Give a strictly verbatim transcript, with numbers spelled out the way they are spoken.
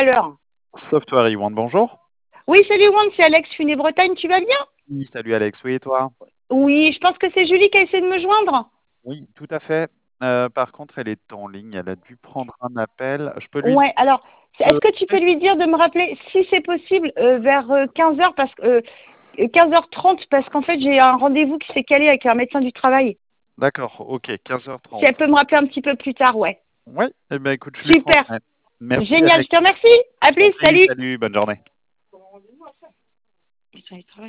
l'heure. Software One, bonjour. Oui, salut Wanda, c'est Alex Funé-Bretagne, tu vas bien? Oui, salut Alex, oui et toi? Oui, je pense que c'est Julie qui a essayé de me joindre. Oui, tout à fait. Euh, par contre, elle est en ligne, elle a dû prendre un appel. Je peux lui dire Ouais, alors, de... est-ce que tu peux lui dire de me rappeler, si c'est possible, euh, vers quinze heures, parce que euh, quinze heures trente, parce qu'en fait, j'ai un rendez-vous qui s'est calé avec un médecin du travail. D'accord, ok, quinze heures Si trente. elle peut me rappeler un petit peu plus tard, ouais. Oui, eh bien écoute, je lui Super, transmets. Merci génial, je Alex. te remercie. À Je t'en plus, prie, salut. salut, bonne journée.